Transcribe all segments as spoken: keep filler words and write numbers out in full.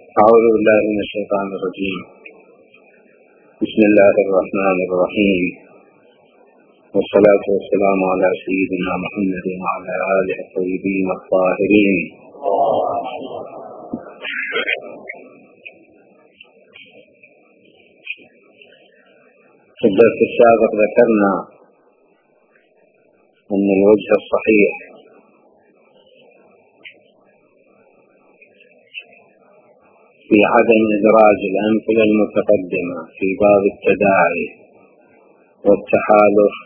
أعوذ بالله من الشيطان الرجيم. بسم الله الرحمن الرحيم، والصلاة والسلام على سيدنا محمد وعلى آله الطيبين الطاهرين. في الدرس السابق ذكرنا أن الوجه الصحيح في عدم إدراج الأمثلة المتقدمة في باب التداعي والتحالف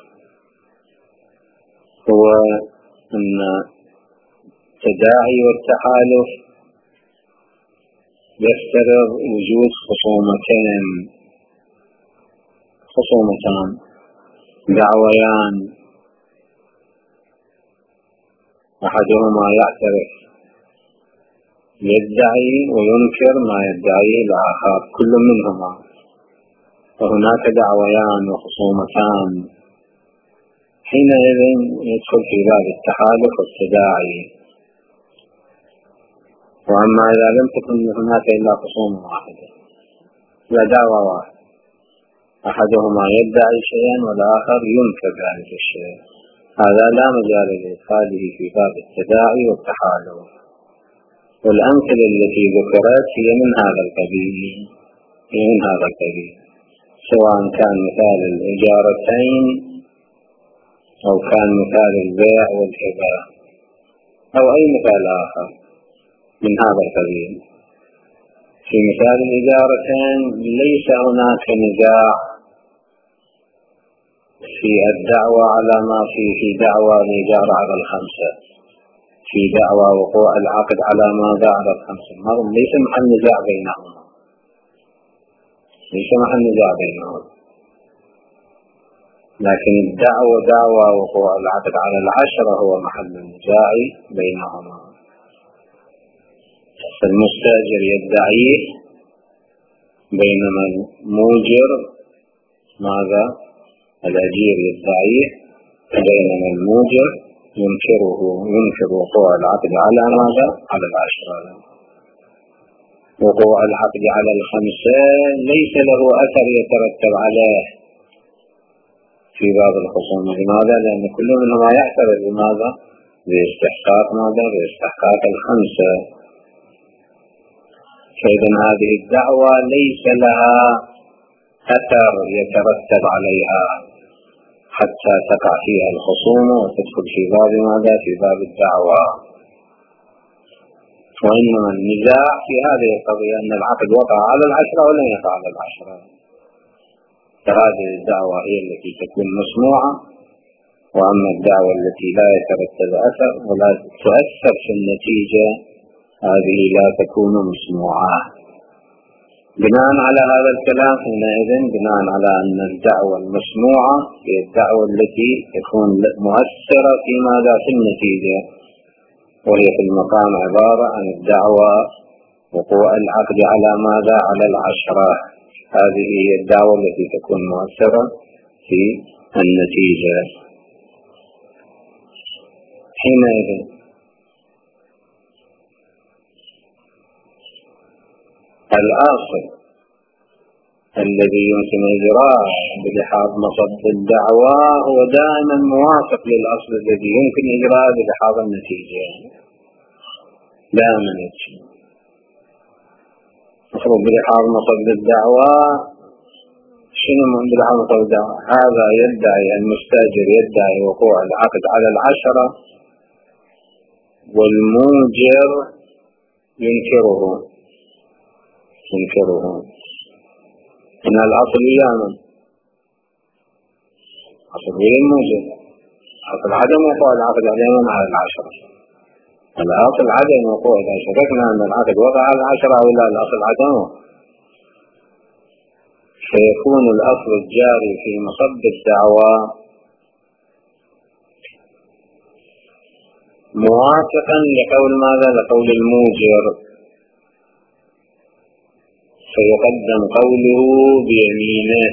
هو أن التداعي والتحالف يفترض وجود خصومتين خصومتان دعويان، أحدهما يعترف يدعي وينكر ما يدعيه الآخر كل منهما، فهناك دعويان وخصومتان، حينئذ يدخل في باب التحالف والتداعي. وأما إذا لم تكن هناك إلا خصومة واحدة لا دعوة واحدة، أحدهما يدعي شيئا والآخر ينكر ذلك الشيء، هذا لا مجال لإدخاله في باب التداعي والتحالف. والأمثلة التي ذكرت هي من هذا القبيل هي من هذا القبيل سواء كان مثال الإجارتين أو كان مثال البيع والهبة أو أي مثال آخر من هذا القبيل. في مثال الإجارتين ليس هناك نزاع في الدعوة على ما في في دعوى الإجارة على الخمسة، في دعوى وقوع العقد على ماذا على الخمسة، ليس محل نزاع بينهما ليس محل نزاع بينهما لكن الدعوة دعوى وقوع العقد على العشرة هو محل النزاع بينهما. فالمستأجر يدعيه بينما الموجر ماذا الأجير يدعيه، بينما الموجر ينكره ينكر وقوع العقد على ماذا على العشرة. وقوع العقد على الخمسة ليس له أثر يترتب عليه في باب الخصومة. لماذا؟ لأن كل منهما يعترف بماذا باستحقاق ماذا باستحقاق الخمسة. فإذا هذه الدعوة ليس لها أثر يترتب عليها حتى تقع فيها الخصومة وتدخل في باب ماذا في باب الدعوة. وإنما النزاع في هذه القضية أن العقد وقع على العشرة ولم يقع على العشرة، فهذه الدعوة هي التي تكون مسموعة. وأما الدعوة التي لا يترتب أثر ولا تؤثر في النتيجة هذه لا تكون مسموعة. بناء على هذا الكلام حينئذ بناء على أن الدعوة المسموعة هي الدعوة التي تكون مؤثرة في ماذا في النتيجة، وهي في المقام عبارة عن الدعوة وقوع العقد على ماذا على العشرة. هذه هي الدعوة التي تكون مؤثرة في النتيجة. حينئذ الأصل الذي يمكن إجراءه بلحاظ مصب الدعوة هو دائما موافق للأصل الذي يمكن إجراءه بلحاظ النتيجة. دائما مفروض بلحاظ مصب الدعوة شنو من بلحاظ مصب الدعوة؟ هذا يدعي المستأجر يدعي وقوع العقد على العشرة والموجر ينكره ينكره إن الأصل يامن أصل هي الموجب، أصل عدم وقوع العقد عليهم على العشرة. الأصل عدم وقوع، إذا شككنا أن العقد وقع على العشرة أو لا الأصل عدمه، فيكون الأصل الجاري في مصب الدعوة موافقا لقول ماذا لقول الموجر، فيقدم قوله بيمينه.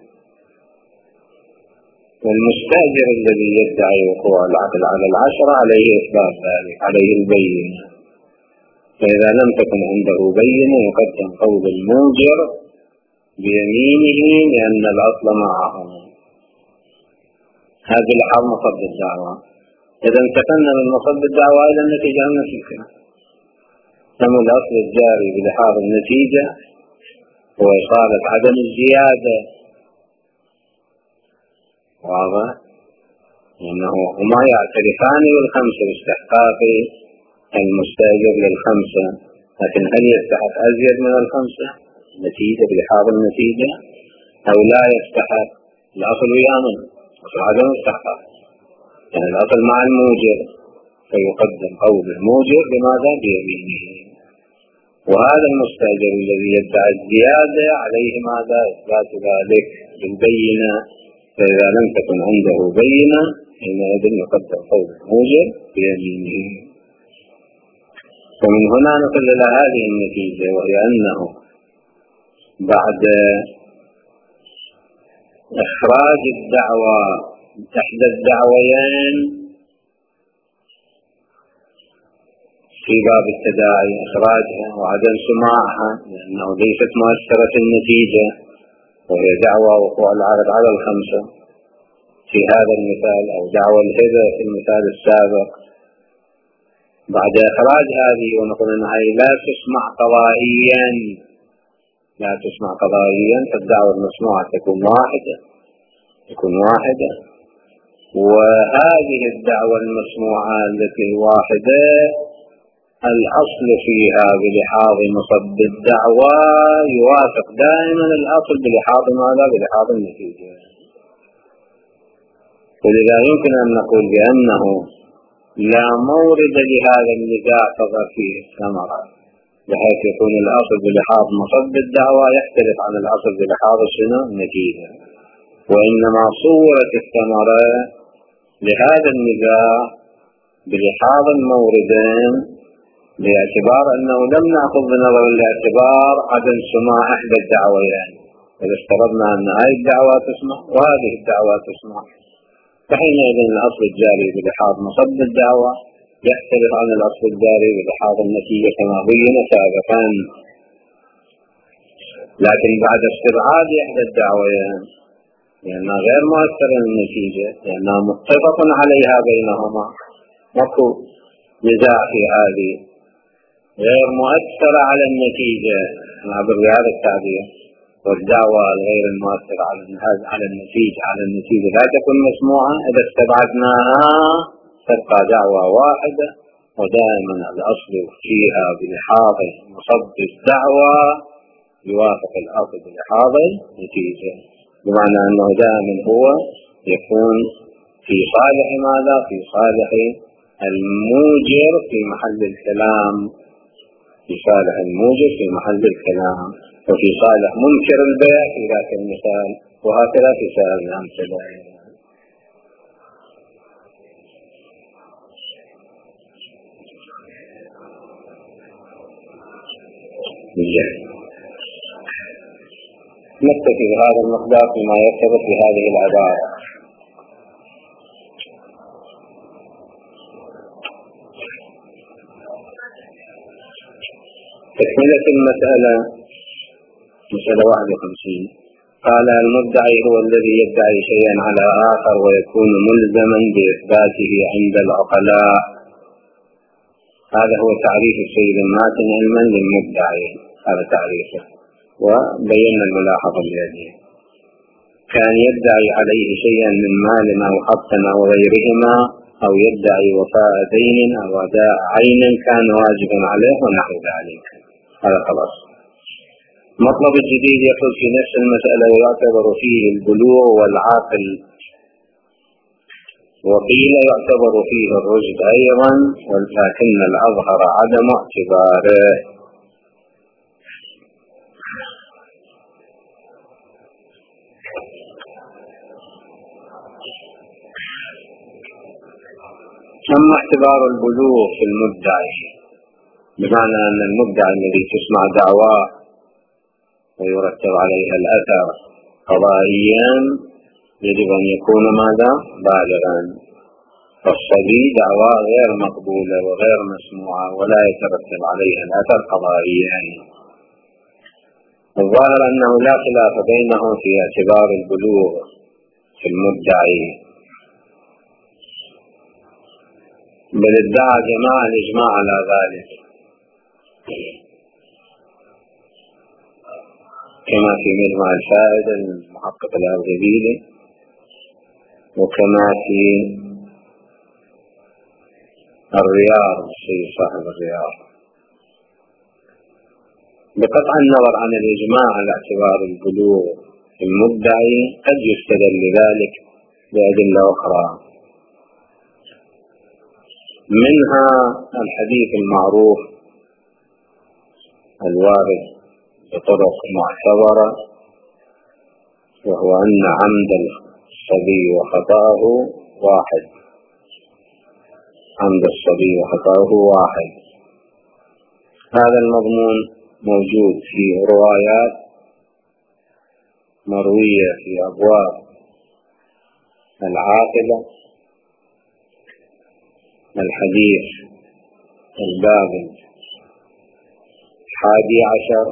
والمستأجر الذي يدعي وقوع العقد على العشرة عليه إثبات ذلك، عليه البينة. فإذا لم تكن عنده بينة يقدم قول الموجر بيمينه لأن الأصل معه. هذا لحاظ مصب الدعوة. إذا انتقلنا من مصب الدعوة إلى النتيجة النتيجة نمو الأصل الجاري بلحاظ النتيجة هو إصالة عدم الزيادة. واضح؟ لأنه هما يعترفان بالخمسة باستحقاق المستأجر للخمسة، لكن هل يستحق أزيد من الخمسة نتيجة بلحاظ النتيجة أو لا يستحق؟ الأصل يامن أصل عدم استحقاق، يعني الأصل مع الموجر فيقدم قول الموجر بماذا؟ بيمينه. وهذا المستأجر الذي يدعي الزيادة عليه ماذا؟ إثبات ذلك بالبينة. فإذا لم تكن عنده بينة حينئذ يقدم قول الموجر بيمينه. ومن هنا نصل إلى هذه النتيجة، وهي أنه بعد إخراج الدعوة إحدى الدعويين في باب التداعي إخراجها وعدم سماعها لأنه ليست مؤثرة في النتيجة، وهي دعوة وقوع العرض على الخمسة في هذا المثال، أو دعوة الهبة في المثال السابق. بعد إخراج هذه ونقول أنها لا تسمع قضائيا لا تسمع قضائيا فالدعوة المسموعة تكون واحدة تكون واحدة وهذه الدعوة المسموعة التي واحدة الأصل فيها بلحاظ مصب الدعوة يوافق دائما الأصل بلحاظ ماذا؟ بلحاظ النتيجة. ولذا يمكن أن نقول بأنه لا مورد لهذا النزاع فقط فيه الثمرة، بحيث يكون الأصل بلحاظ مصب الدعوة يختلف عن الأصل بلحاظ شنو؟ النتيجة. وإنما صورت الثمرة لهذا النزاع بلحاظ الموردين، باعتبار أنه لم نأخذ بنظر الاعتبار عدم سماع إحدى الدعويين. إذا افترضنا أن هذه الدعوة تسمع وهذه الدعوة تسمع، فحينئذ الأصل الجاري بلحاظ مصب الدعوة يختلف عن الأصل الجاري بلحاظ النتيجة كما بين سابقا. لكن بعد استبعاد إحدى الدعويين لأنها غير مؤثرة للنتيجة، لأنها متفق عليها بينهما، ماكو نزاع في هذه، غير مؤثرة على النتيجة نعبر بهذا التعبير، والدعوة الغير المؤثرة على على النتيجة على النتيجة لا تكون مسموعة. إذا استبعدناها تبقى دعوة واحدة، ودائما الأصل فيها بلحاظ مصب الدعوة يوافق الأصل بلحاظ النتيجة، بمعنى أنه دائما هو يكون في صالح ماذا؟ في صالح الموجر في محل الكلام، في صالح الموجر في محل الكلام، وفي صالح منكر البيع في ذاك المثال، وهكذا في سائر الأمثلة. نكتفي بهذا المقدار فيما يرتبط بهذه العبارة. تكملة المسألة مسألة واحد وخمسين. قال المدعي هو الذي يدعي شيئا على آخر ويكون ملزما بإثباته عند العقلاء. هذا هو تعريف السيد الماتن علما للمدعي، هذا تعريفه، وبينا الملاحظة الذي كان يدعي عليه شيئا من مال أو حق أو غيرهما، أو يدعي وفاء دين أو أداء عين كان واجبا عليه ونحو ذلك. هذا خلاص. مطلب الجديد يقول في نفس المسألة ويعتبر فيه البلوغ والعاقل، وقيل يعتبر فيه الرشد أيضا، ولكن الأظهر عدم اعتباره. أما اعتبار البلوغ في المدعي بمعنى أن المدعي الذي تسمع دعواه ويرتب عليها الأثر قضائيا يجب أن يكون ماذا؟ بالغا. فالصبي دعوى غير مقبولة وغير مسموعة ولا يترتب عليها الأثر قضائيا. يعني الظاهر أنه لا خلاف بينهم في اعتبار البلوغ في المدعي، بل ادعى جماعة الإجماع على ذلك كما في مجمع الفائدة للمحقق الأرغبيلي، وكما في الرياض في صاحب الرياض. بقطع النظر عن الإجماع على اعتبار البلوغ في المدعي قد يستدل لذلك بأدلة أخرى، منها الحديث المعروف الوارد بطرق معتبرة، وهو أن عمد الصبي وخطأه واحد، عمد الصبي وخطأه واحد. هذا المضمون موجود في روايات مروية في أبواب العاقلة، الحديث الباب الحادي عشر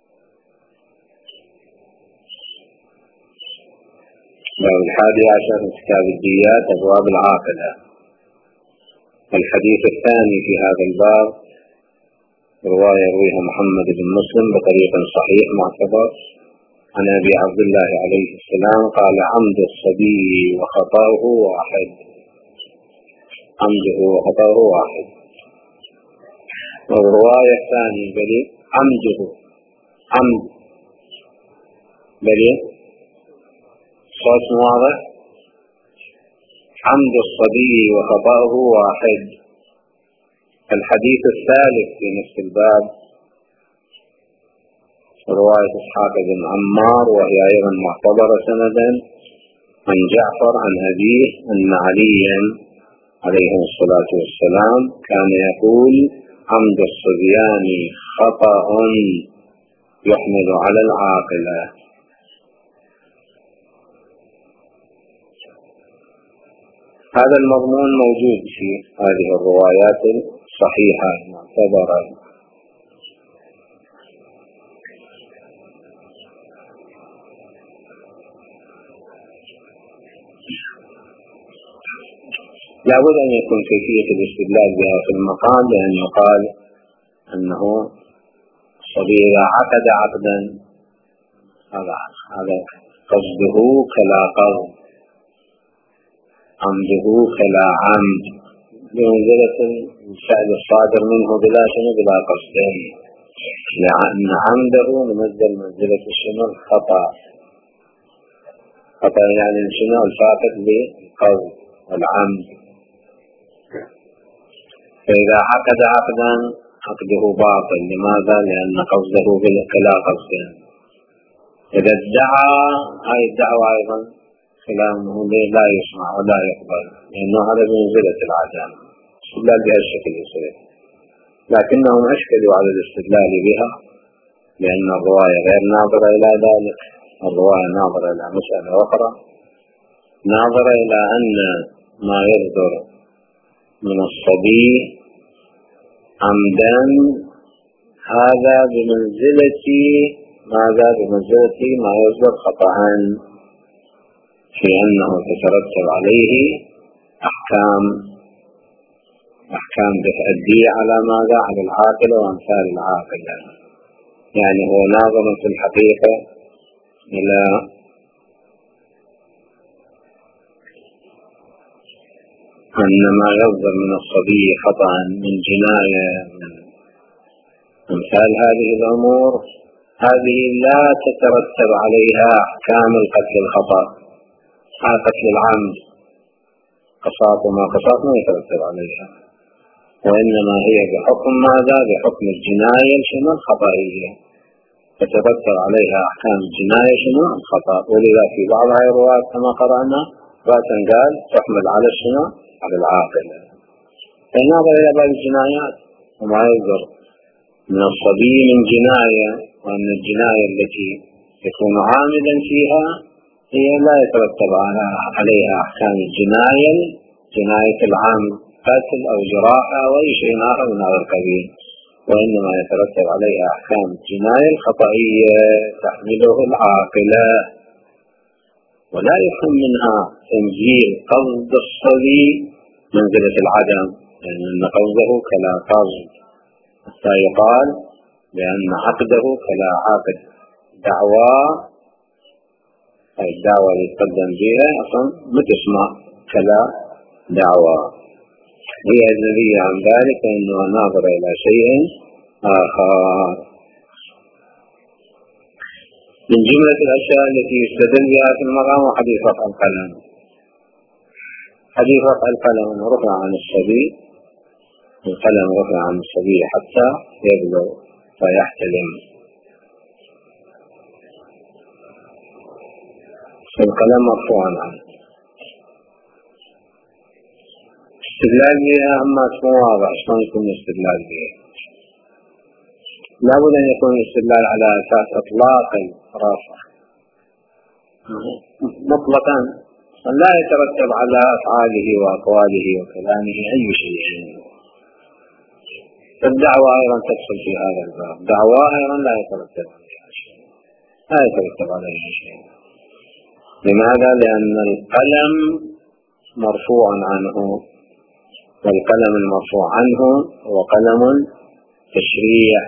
باب الحادي عشر من كتاب الديات أبواب العاقلة. الحديث الثاني في هذا الباب رواية يرويها محمد بن مسلم بطريق صحيح معتبر عن أبي عبد الله عليه السلام قال: عمد الصبي وخطأه واحد، عمده وخطأه واحد. والرواية الثانية بل عمده عمد بل صوت واضح، عمد الصبي وخطأه واحد. الحديث الثالث في نفس الباب رواية إسحاق بن عمار، وهي أيضا معتبرة سندا عن جعفر عن أبيه أن عليا عليه الصلاة والسلام كان يقول: عمد الصبيان خطأ يحمل على العاقلة. هذا المضمون موجود في هذه الروايات الصحيحة المعتبرة. لا بد أن يكون كيفية الاستدلال بها في المقام، لأن يقال أنه الصبي إذا عقد عقدا هذا قصده كلا قصد، عمده كلا عمد، بمنزلة الفعل الصادر منه بلا شنو بلا قصدين، لأن عمده منزل منزلة الشنو الخطأ. خطأ يعني الشنو الفاقد للقصد والعمد. فإذا عقد عقدا عقده باطل. لماذا؟ لأن قصده كلا قصدين. إذا ادعى هاي الدعوة أيضا كلامه لا يسمع ولا يقبل، لأنه هذا بمنزلة العدم. استدلال بهذا الشكل يصير، لكنهم أشكلوا على الاستدلال بها لأن الرواية غير ناظرة إلى ذلك. الرواية ناظرة إلى مسألة أخرى، ناظرة إلى أن ما يصدر من الصبي عمدا هذا بمنزلة ماذا؟ بمنزلة ما يصدر خطأ، في أنه تترتب عليه أحكام أحكام تؤدي على ماذا؟ على العاقل وأمثال العاقل. يعني هو ناظر في الحقيقة إلى أن ما يصدر من الصبي خطأ من جناية من أمثال هذه الأمور، هذه لا تترتب عليها أحكام القتل الخطأ، قتل العمد قصاص وما قصاص ما يترتب عليها، وإنما هي بحكم ماذا؟ بحكم الجناية شنو الخطأية، تترتب عليها أحكام الجناية شنو الخطأ. ولذا في بعض هذه الروايات كما قرأنا رأسا قال تحمل على شنو؟ على العاقل. فنظر إلى بعض الجنايات وما يصدر من الصبي من جناية، وأن الجناية التي يكون عاملا فيها هي لا يترتب عليها أحكام الجناية جناية العام قتل أو جراحة أو أي شيء آخر من هذا القبيل، وإنما يترتب عليها أحكام الجناية الخطئية تحمله العاقلة، ولا يفهم منها تنزيل قصد الصبي منزلة العدم، لأن يعني قصده كلا قصد، حتى يقال بأن عقده كلا عقد. دعوى أي الدعوة اللي يتقدم بها أصلا ما تسمع كلا دعوى، هي أجنبية عن ذلك أنه ناظر إلى شيء آخر. من جملة الأشياء التي يستدل بها في المقام حديث رفع القلم. حديث رفع القلم رفع عن الصبي، القلم رفع عن الصبي حتى يبلغ فيحتلم. القلم مرفوع عنه. استدلال بها أما تكون واضح شلون يكون استدلال بها؟ لابد أن يكون الاستدلال على أساس إطلاق الرفع مطلقا، لا يترتب على أفعاله وأقواله وكلامه أي شيء. فالدعوة أيضا تدخل في هذا الباب، دعوة أيضا لا يترتب عليها شيء، لا يترتب عليها شيء. لماذا؟ لأن القلم مرفوع عنه، والقلم المرفوع عنه هو قلم تشريع،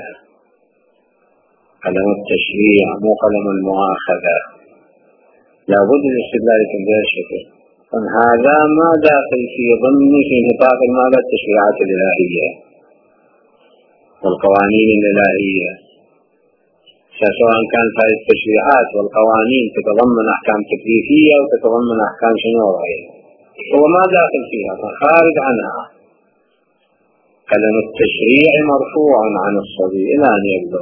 قلم التشريع مو قلم المؤاخذة. لابد الاستدلال بهذا الشكل. هذا ما داخل في ضمن في نطاق ماذا؟ التشريعات الإلهية والقوانين الإلهية، سواء كانت هذه التشريعات والقوانين تتضمن أحكام تكليفية أو تتضمن أحكام شنو وغيرها، هو ما داخل فيها فخارج عنها. قلم التشريع مرفوع عن الصبي إلى أن يبلغ،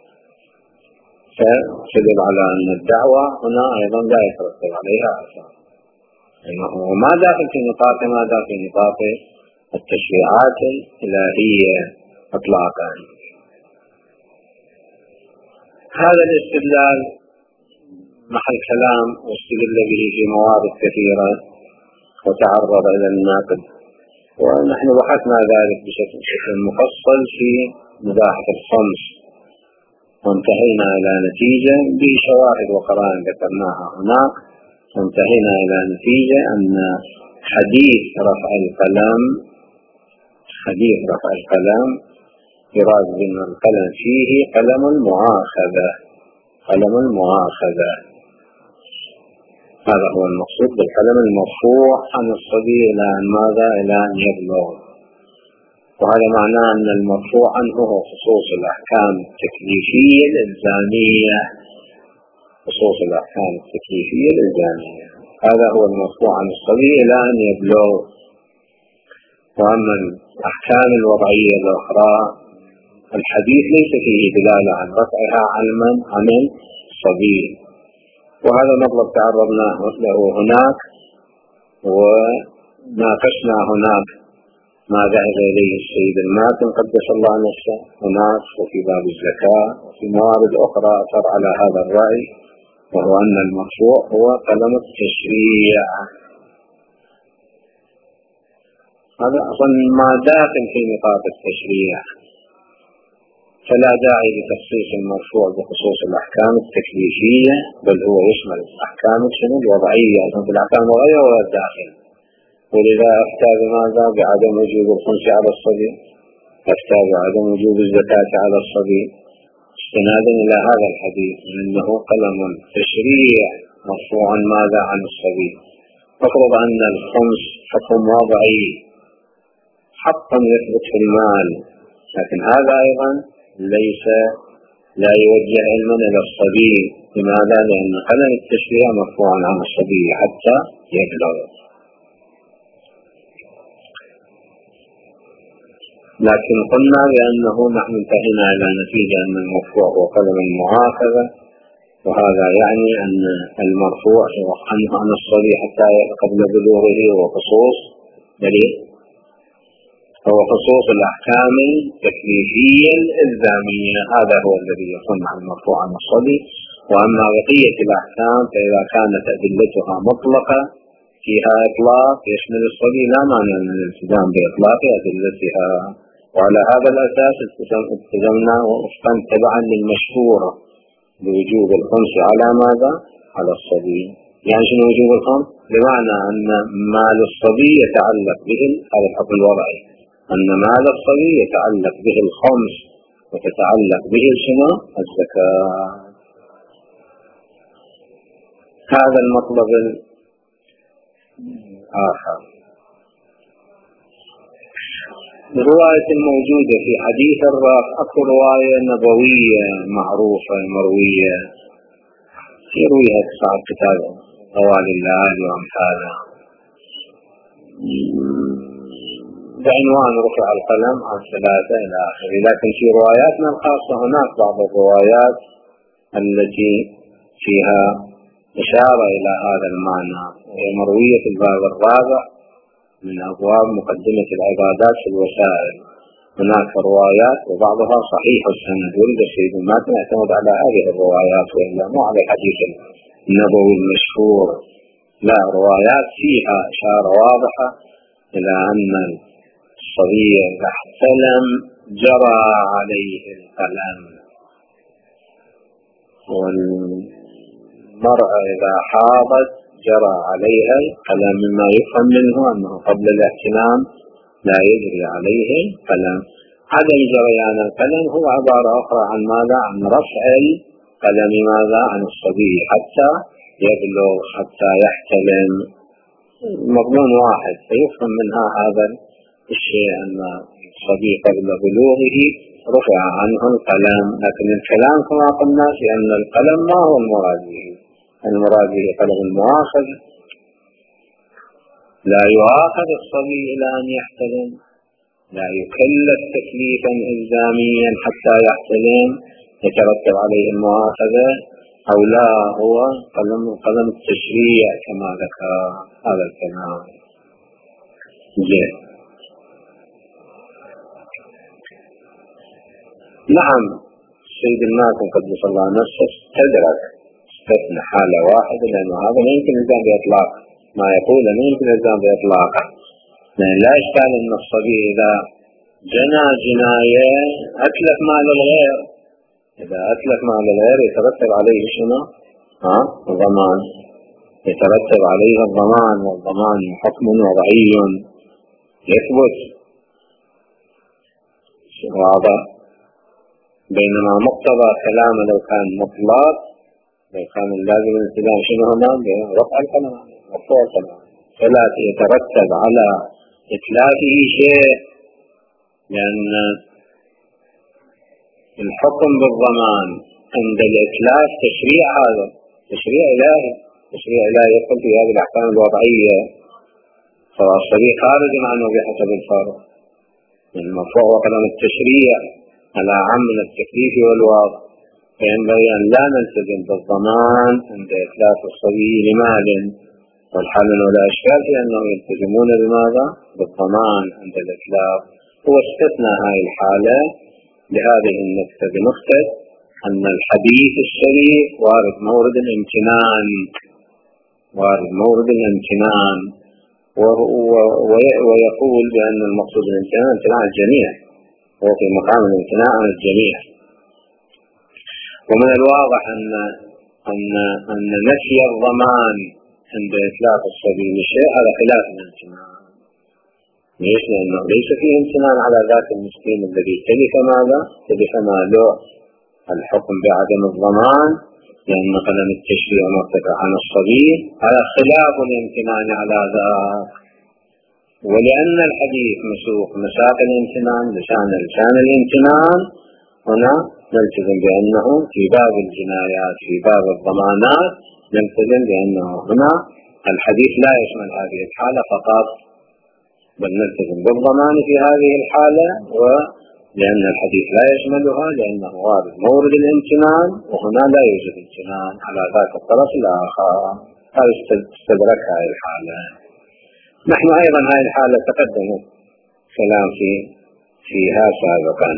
فيدل على أن الدعوة هنا أيضا لا يترتب عليها أثر، هو ما داخل في نطاق ما داخل في نطاق التشريعات الإلهية إطلاقا. هذا الاستدلال محل كلام واستدل به في موارد كثيرة وتعرض إلى الناقد، ونحن بحثنا ذلك بشكل مفصل في مباحث الخمس، وانتهينا إلى نتيجة بشواهد وقرائن ذكرناها هناك، وانتهينا إلى نتيجة أن حديث رفع القلم حديث رفع القلم يراد بأن القلم فيه قلم المؤاخذة، قلم المؤاخذة هذا هو المقصود بالقلم المرفوع عن الصبي إلى أن ماذا؟ إلى أن يبلغ. وهذا معناه أن المرفوع عنه هو خصوص الأحكام التكليفية الإلزامية، خصوص الأحكام التكليفية الإلزامية، هذا هو المرفوع عن الصبي إلى أن يبلغ. وأما الأحكام الوضعية الأخرى الحديث ليس فيه دلالة عن رفعها علما عن الصبي، وهذا مطلب تعرضنا له هناك وناقشنا هناك ما ذهب إليه السيد الماتن قدس الله نفسه هناك، وفي باب الزكاة وفي موارد أخرى أثر على هذا الرأي، وهو أن المرفوع هو قلم التشريع. هذا أصلا ما داخل في نطاق التشريع، فلا داعي لتخصيص المرفوع بخصوص الأحكام التكليفية، بل هو يشمل الأحكام الوضعية في الأحكام الوضعية ولا الداخل. ولذا أفتى بماذا؟ بعدم وجوب الخمس على الصبي، أفتى بعدم وجوب الزكاة على الصبي استنادا إلى هذا الحديث أنه قلم تشريع مرفوع ماذا؟ عن الصبي. فافرض أن الخمس حكم وضعي حقا يثبت في المال، لكن هذا أيضا ليس لا يوجه علما إلى الصبي. لماذا؟ لأن قلم التشريع مرفوع عن الصبي حتى يبلغ. لكن قلنا بأنه نحن انتهينا إلى نتيجة أن المرفوع هو قلم المؤاخذة، وهذا يعني أن المرفوع عنه عن الصبي حتى قبل بلوغه هو خصوص دليل هو خصوص الأحكام التكليفية الإلزامية، هذا هو الذي يكون عن المرفوع عن الصبي. وأما بقية الأحكام فإذا كانت أدلتها مطلقة فيها إطلاق يشمل الصبي لا معنى من الالتزام بإطلاق أدلتها، وعلى هذا الأساس التزمنا وفقا تبعا للمشهورة بوجوب الخمس على ماذا؟ على الصبي. يعني شنو وجوب الخمس؟ بمعنى أن مال الصبي يتعلق به هذا الحكم الوضعي، أن مال الصبي يتعلق به الخمس وتتعلق به شنو؟ الزكاة. هذا المطلب الآخر. الرواية الموجودة في حديث الراس أكو رواية نبوية معروفة مروية يرويها صاحب كتاب غوالي الليالي وأمثالها بعنوان رفع القلم عن ثلاثة إلى آخره. لكن في رواياتنا الخاصة هناك بعض الروايات التي فيها إشارة إلى هذا المعنى، وهي مروية في الباب الرابع من أبواب مقدمة العبادات في الوسائل. هناك روايات وبعضها صحيح السند، ولد السيد ما نعتمد على هذه الروايات وإلا مو على الحديث النبوي المشهور، لا، روايات فيها إشارة واضحة إلى أن الصبي إذا احتلم جرى عليه القلم، والمرأة إذا حاضت جرى عليها القلم، مما يفهم منه أنه قبل الاحتلام لا يجري عليه القلم. عدم جريان القلم هو عبارة أخرى عن ماذا؟ عن رفع القلم ماذا؟ عن الصبي حتى يبلغ حتى يحتلم، مضمون واحد. فيفهم منها هذا الشيء أن الصبي قبل بلوغه رفع عنه القلم. لكن الكلام كما قلنا في أن القلم ما هو المراد به، المراد به قلم المؤاخذ، لا يؤاخذ الصبي إلى أن يحتلم، لا يكلف تكليفا إلزاميا حتى يحتلم يترتب عليه المؤاخذة، أو لا، هو قلم قلم التشريع كما ذكر هذا الكلام. جيد. نعم، السيد الناس قدس الله نفسه استدرك استثنى حالة واحدة، لأنه هذا ما يمكن الإلزام بإطلاق، ما يقول ما يمكن الإلزام بإطلاق، لأن لا إشكال أن الصبي إذا جنى جناية أتلف مال الغير، إذا أتلف مال الغير يترتب عليه شنو؟ ها؟ الضمان، يترتب عليه الضمان، والضمان حكم وضعي يثبت واضح. بينما مقتضى كلامه لو كان مطلق، لو كان اللازم الالتزام شنو هنا؟ رفع الكلام، رفع الكلام، فلا يترتب على إتلافه شيء، لأن الحكم بالضمان عند الإتلاف تشريع، هذا تشريع إلهي، تشريع إلهي يدخل في هذه الأحكام الوضعية، فالصبي خارج عنه بحسب الفرق. المرفوع وقلم التشريع على عام من التكليف والوضع، فينبغي أن لا نلتزم بالضمان عند إتلاف الصبي لمال، والحال ولا أشكال في أنهم يلتزمون بماذا؟ بالضمان عند الإتلاف. هو استثنى هذه الحالة بهذه النكتة بنكتة أن الحديث الشريف وارد مورد الامتنان، وارد مورد الامتنان، ويقول بأن المقصود الامتنان امتناع الجميع، هو في مقام الامتناع عن الجميع. ومن الواضح أن أن أن نفي الضمان عند إطلاق الصبي لشيء هذا خلاف الامتنان. ليش؟ لأنه ليس فيه امتنان على ذات المسكين الذي تلف ماذا؟ تلف ماله. الحكم بعدم الضمان لأن قلم التشريع مرتفع عن الصبي هذا خلاف الامتنان على ذاك، ولأن الحديث مسوق مساق الامتنان لسان لسان الامتنان، هنا نلتزم بأنه في باب الجنايات في باب الضمانات نلتزم بأنه هنا الحديث لا يشمل هذه الحالة فقط، بل نلتزم بالضمان في هذه الحالة، ولأن الحديث لا يشملها لأنه وارد مورد الامتنان، وهنا لا يوجد امتنان على ذاك الطرف الآخر. هذا استدرك هذه الحالة. نحن أيضا هذه الحالة تقدم كلام في فيها سابقا.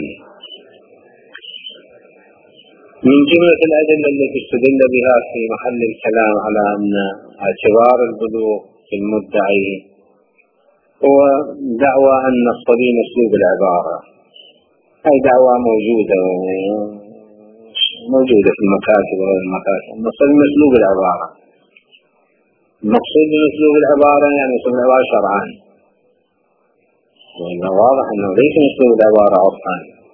من جملة الأدلة التي استدل بها في محل الكلام على أن اعتبار البلوغ في المدعي هو دعوى أن الصبي مسلوب العبارة. هاي دعوى موجودة موجودة في المكاتب وغير المكاتب، الصبي مسلوب العبارة. المقصود بمسلوب العبارة يعني مسلوب العبارة شرعا، وإنه واضح أنه ليس مسلوب العبارة عرفا.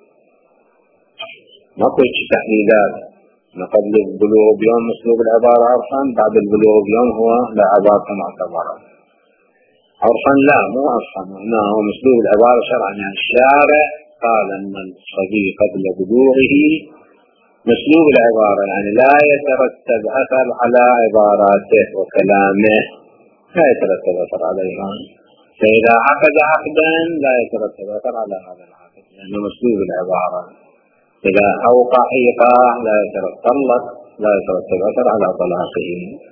ما كل تحديدات، قبل البلوغ بيوم مسلوب العبارة عرفا، بعد البلوغ بيوم هو لا عبارة معتبرة. عرفا لا، مو عرفا، هنا هو مسلوب العبارة شرعا. يعني الشارع قال أن الصبي قبل بلوغه مسلوب العبارة، يعني لا يترتب أثر على عباراته وكلامه، لا يترتب أثر عليها. فإذا عقد عقدا لا يترتب أثر على هذا العقد لأنه مسلوب العبارة. إذا أوقع إيقاع لا يترتب لا يترتب أثر على طلاقه.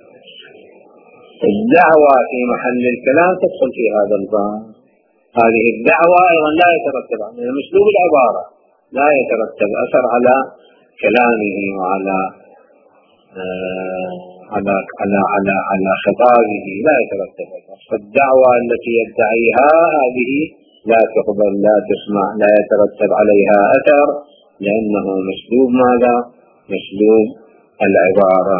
الدعوة في محل الكلام تدخل في هذا الباب. هذه الدعوة أيضا لا يترتب على مسلوب العبارة، لا يترتب أثر على كلامه وعلى آه على على على على خطابه، لا يترتب أثر. فالدعوة التي يدعيها هذه لا تقبل، لا تسمع، لا يترتب عليها أثر، لأنه مسلوب ماذا؟ مسلوب العبارة.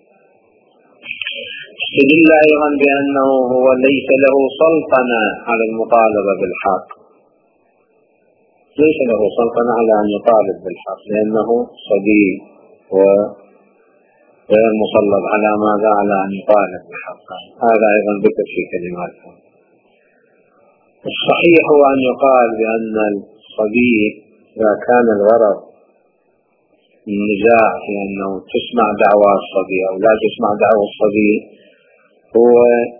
استدل أيضا بأنه هو ليس له سلطنة على المطالبة بالحق، ليس له سلطنة على أن يطالب بالحق لأنه صبي وغير مسلط على ماذا؟ على أن يطالب بالحق. هذا أيضا ذكر في كلماته. الصحيح هو أن يقال بأن الصبي إذا كان الغرض النزاع في أنه تسمع دعوى الصبي أو لا تسمع دعوى الصبي، هو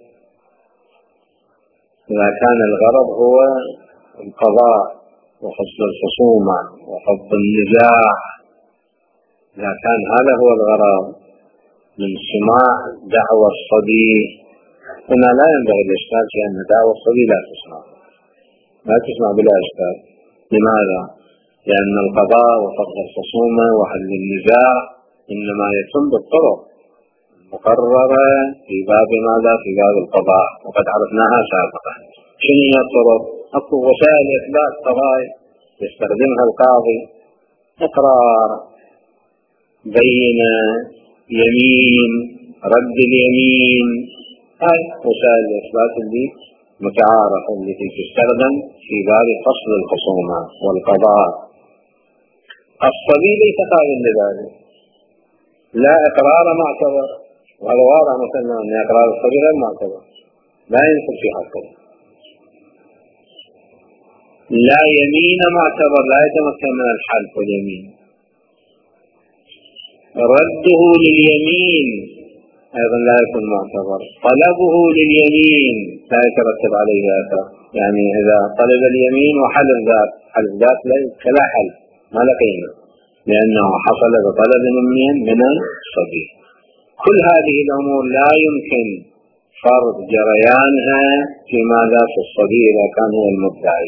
إذا كان الغرض هو القضاء وفصل الخصومة وفض النزاع، إذا كان هذا هو الغرض من سماع دعوى الصبي، هنا لا ينبغي الإشكال في أن دعوى الصبي لا تسمع، لا تسمع بلا إشكال. لماذا؟ لأن القضاء وفض الخصومة وحل النزاع إنما يتم بالطرق مقررة في باب ماذا؟ في باب القضاء، وقد عرفناها سابقا. شنو هي الطرق؟ أكو وسائل إثبات قضايا يستخدمها القاضي: إقرار، بينة، يمين، رد اليمين. هاي وسائل الإثبات اللي متعارفة التي تستخدم في باب فصل الخصومة والقضاء. الصبي ليس قابل لذلك، لا إقرار معتبر، وهذا واضح مثلا أن إقرار الصبي غير معتبر، لا ينفذ في حقه. لا يمين معتبر، لا يتمكن من الحلف واليمين. رده لليمين أيضا لا يكون معتبر. طلبه لليمين لا يترتب عليه أثر، يعني إذا طلب اليمين وحلف ذات، حلف ذات لا حلف، ما له قيمة، لأنه حصل بطلب من من الصبي. كل هذه الأمور لا يمكن فرض جريانها في ماذا؟ في الصبي إذا كان هو المدعي.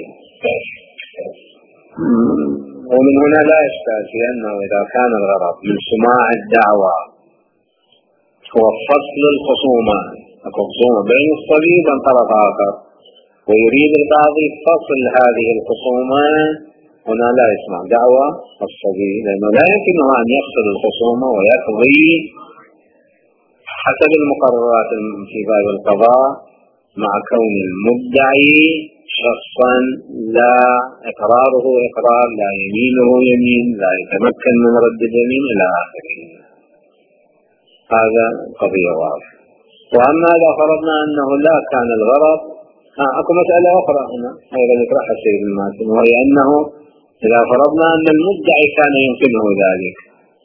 ومن هنا لا يشتاج في أنه إذا كان الغرض من سماع الدعوة هو فصل الخصومة، الخصومة بين الصبي وبين طرف آخر، ويريد القاضي فصل هذه الخصومة، هنا لا يسمع دعوة الصبي، لأنه لا يمكنه أن يفصل الخصومة ويقضي حسب المقررات في باب القضاء مع كون المدعي شخصا لا إقراره إقرار، لا يمينه يمين، لا يتمكن من رد اليمين إلى آخره. هذا قضية واضحة. وأما إذا فرضنا أنه لا كان الغرض، ها أكو مسألة أخرى هنا أيضا يطرحها السيد الماتن، وهي أنه إذا فرضنا أن المدعي كان يمكنه ذلك،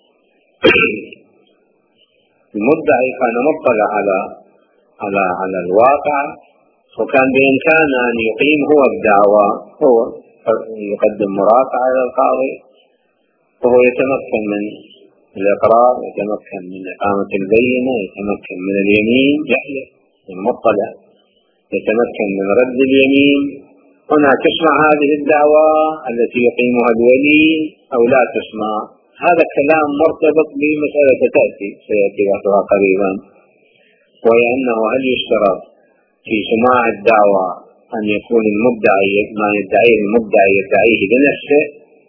المدعي كان مطلع على على على الواقع، وكان بإمكانه أن يقيم هو الدعوة، هو يقدم مرافعة إلى القاضي، وهو يتمكن من الإقرار، يتمكن من إقامة البينة، يتمكن من اليمين، يحلف المطلع، يتمكن من رد اليمين. هنا تسمع هذه الدعوة التي يقيمها الولي أو لا تسمع؟ هذا الكلام مرتبط بمسألة تأتي سيأتي وقتها قريبا، وهي أنه هل يشترط في سماع الدعوة أن يكون المدعي ما يدعيه المدعي يدعيه بنفسه،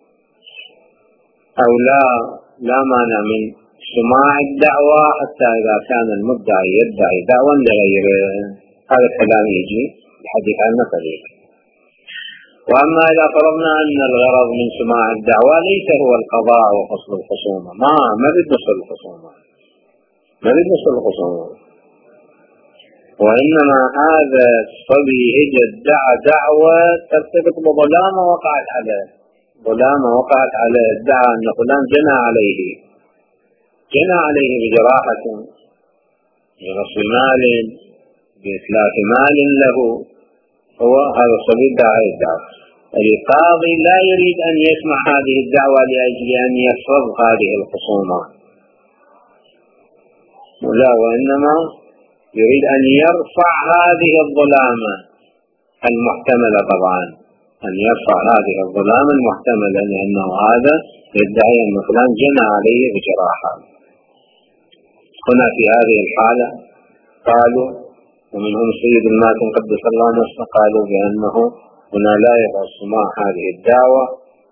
أو لا لا مانع من سماع الدعوة حتى إذا كان المدعي يدعي دعوة لغيره. هذا الكلام يجي الحديث عنه قليل. وأما إذا فرضنا أن الغرض من سماع الدعوة ليس هو القضاء وفصل الخصومة، ما ما بدنا الخصومة ما بدنا الخصومة وإنما هذا الصبي اجى ادعى دعوة ترتبط بظلامة وقعت عليه، ظلامة وقعت عليه، ادعى أن فلان جنى عليه جنى عليه بجراحة، بغصب مال، بإتلاف مال له، هو هذا الصبي ادعى الدعوة. القاضي لا يريد أن يسمع هذه الدعوة لأجل أن يفرض هذه الخصومة، لا، وإنما يريد أن يرفع هذه الظلامة المحتملة، طبعا أن يرفع هذه الظلامة المحتملة، لأنه هذا يدعي أن فلان جنى عليه بجراحة. هنا في هذه الحالة قالوا، ومنهم سيد الماتن قدس الله نفسه، قالوا بأنه هنا لا يبقى سماع هذه الدعوة،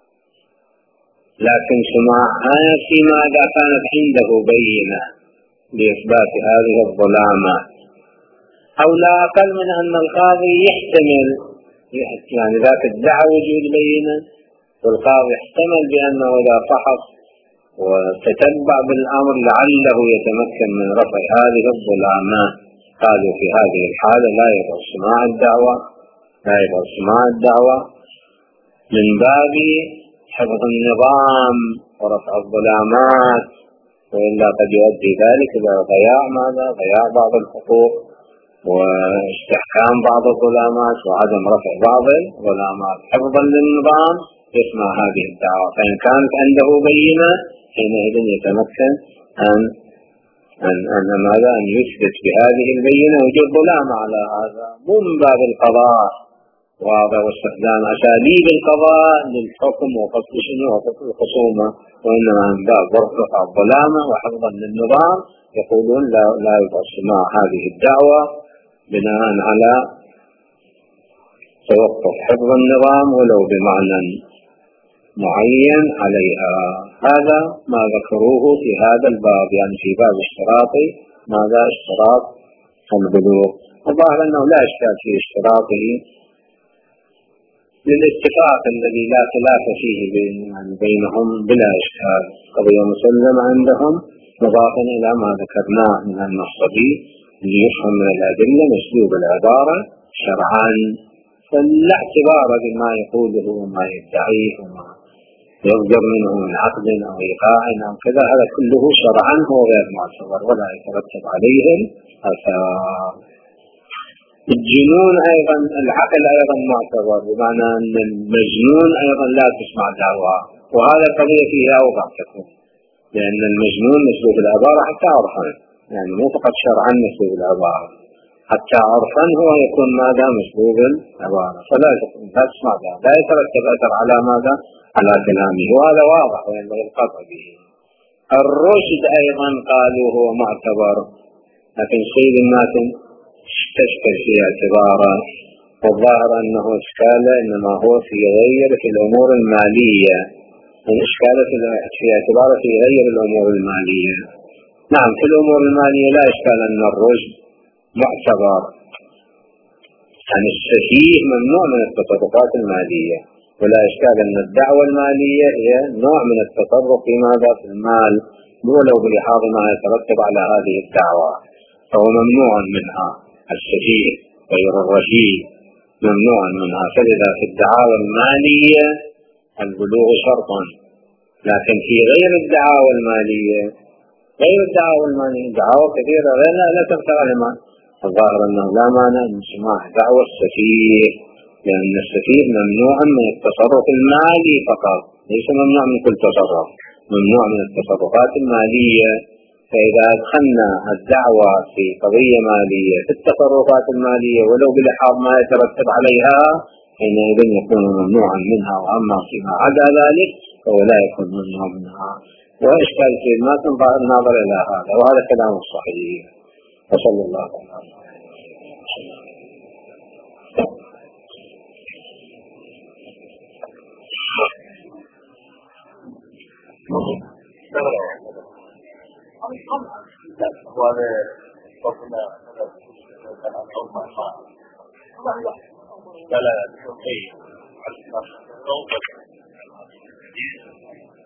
لكن سماعها فيما إذا كانت عنده بينة لإثبات هذه الظلامة، أو لا أقل من أن القاضي يحتمل، يعني ذاك الدعوة وجود بينة، والقاضي يحتمل بأنه إذا فحص وتتبع بالأمر لعله يتمكن من رفع هذه الظلامة. قالوا في هذه الحالة لا يبقى سماع الدعوة لا يبقى سماع الدعوة من باب حفظ النظام ورفع الظلامات، وإلا قد يؤدي ذلك إلى ضياع ماذا؟ ضياع بعض الحقوق واستحكام بعض الظلامات وعدم رفع بعض الظلامات. حفظا للنظام يسمع هذه الدعوة، فإن كانت عنده بينة حينئذ يتمكن أن أن أن ماذا؟ أن يثبت بهذه البينة وجود ظلامة على هذا، مو من باب القضاء وهذا واستخدام أساليب القضاء للحكم وفصل شنو وفصل الخصومة، وإنما من باب رفع الظلامة وحفظا للنظام. يقولون لا لا يبقى سماع هذه الدعوة بناء على توقف حفظ النظام ولو بمعنى معين عليها. هذا ما ذكروه في هذا الباب، يعني في باب اشتراط ماذا؟ اشتراط البلوغ. الظاهر أنه لا إشكال في اشتراطه للاتفاق الذي لا خلاف فيه بين يعني بينهم بلا إشكال، قضية مسلمة عندهم، مضافا إلى ما ذكرناه من النصبي اللي يفهم من الأدلة مسلوب العبارة شرعا، فلا اعتبار بما يقوله وما يدعيه وما يصدر منه من عقد أو إيقاع أو كذا، هذا كله شرعا هو غير معتبر ولا يترتب عليه الآثار. الجنون أيضا، العقل أيضا معتبر، بمعنى أن المجنون أيضا لا تسمع دعوة، وهذا قضية فيها أوضح تكون، لأن المجنون مسلوب العبارة حتى عرفا، يعني مو فقط شرعا مسلوب العبارة، حتى عرفا هو يكون ماذا؟ مسلوب العبارة، فلا تسمع دعوة، لا يترتب أثر على ماذا؟ على كلامه، وهذا واضح وينبغي القطع به. الرشد أيضا قالوا هو معتبر، لكن سيد الماتن تشكل في اعتباره، والظاهر أنه إشكال إنما هو في غير في الأمور المالية، الإشكال في اعتباره في غير الأمور المالية. نعم في الأمور المالية لا إشكال أن الرشد معتبر، يعني السفيه ممنوع من التصرفات المالية، ولا إشكال أن الدعوة المالية هي نوع من التصرف في ماذا؟ في المال، ولو بلحاظ ما يترتب على هذه الدعوة، فهو ممنوع منها. السفيه غير الرشيد ممنوع منها. فلذا في الدعاوى المالية البلوغ شرط، لكن في غير الدعاوى المالية غير الدعاوى المالية دعاوى كثيرة لا لا ترتفع لما الظاهر أنه لا مانع من سماع دعوى السفيه، لأن السفيه ممنوع من التصرف المالي فقط، ليس ممنوع من كل تصرف، ممنوع من التصرفات المالية. فإذا أدخلنا الدعوة في قضية مالية في التصرفات المالية ولو بلحاظ ما يترتب عليها حينئذ يكون ممنوعا منها، وأما فيما عدا ذلك فهو لا يكون ممنوع منها. وإشكال في ما تنظر الناظر إلى هذا، وهذا كلام صحيح. وصلى الله عليه وسلم. لا لا لا